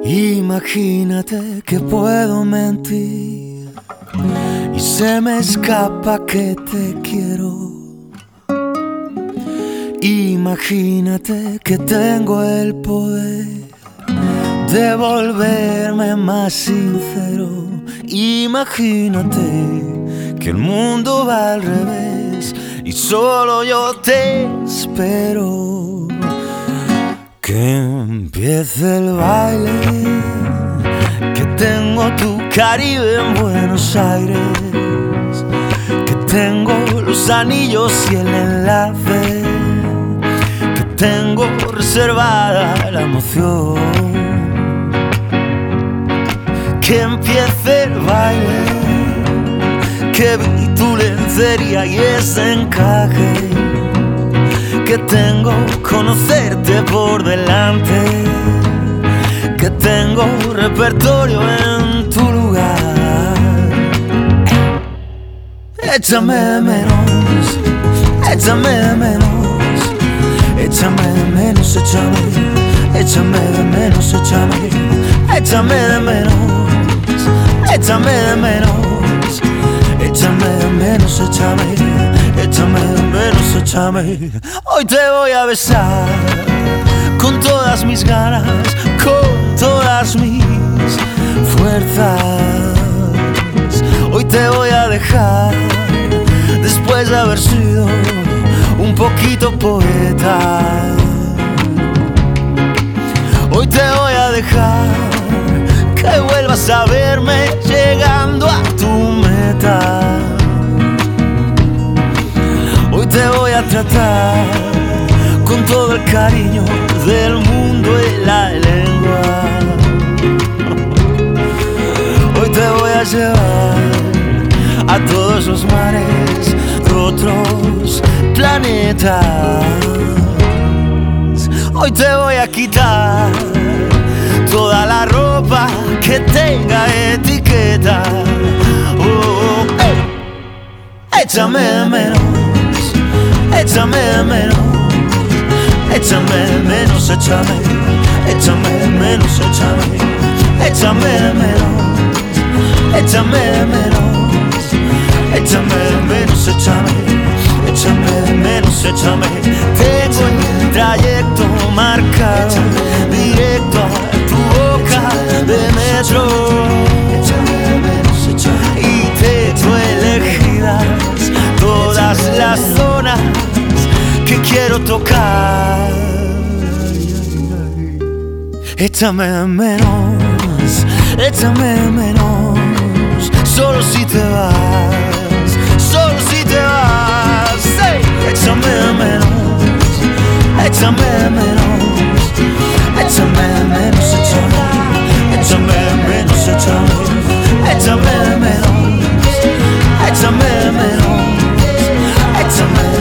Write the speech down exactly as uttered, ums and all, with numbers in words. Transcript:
Imagínate que puedo mentir y se me escapa que te quiero. Imagínate que tengo el poder de volverme más sincero. Imagínate que el mundo va al revés y solo yo te espero. Que empiece el baile, que tengo tu Caribe en Buenos Aires, que tengo los anillos y el enlace, que tengo reservada la emoción. Que empiece el baile, que vi tu lencería y ese encaje, que tengo conocerte por delante, que tengo repertorio en tu lugar. Échame de menos, échame de menos, échame de menos, échame, échame de menos, échame, échame de menos, échame de menos, échame de menos, échame, échame de menos, échame. Hoy te voy a besar con todas mis ganas, con todas mis fuerzas. Hoy te voy a dejar después de haber sido un poquito poeta. Hoy te voy a dejar que vuelvas a verme llegando a tu meta. Hoy te voy a tratar con todo el cariño del mundo y la lengua. Hoy te voy a llevar a todos los mares de otros planetas. Hoy te voy a quitar toda la ropa que tenga etiqueta. Oh, hey. Échame de menos, échame de menos, échame de menos, échame, échame de menos, échame, échame de menos, échame de menos, échame de menos, échame, échame de menos, échame. Tengo el trayecto marcado directo a tu boca de metro, échame de menos, échame. Y tengo elegidas todas las zonas que quiero tocar. Échame de menos, échame de menos, solo si te vas, solo si te vas. Hey, échame de menos, échame de menos, échame de menos, échame, échame de menos, échame, échame de menos, échame de menos, échame.